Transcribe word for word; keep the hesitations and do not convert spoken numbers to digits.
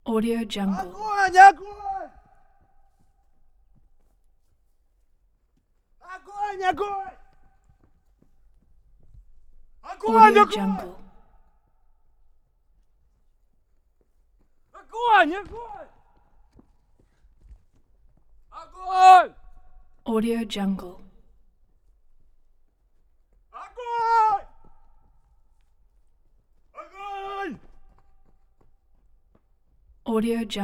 Audio Jungle. Огонь! Огонь! Огонь! Огонь! Огонь! Audio Огонь! Jungle. Огонь! Огонь! Огонь! Audio Jungle. Огонь! Огонь! Audio Jungle.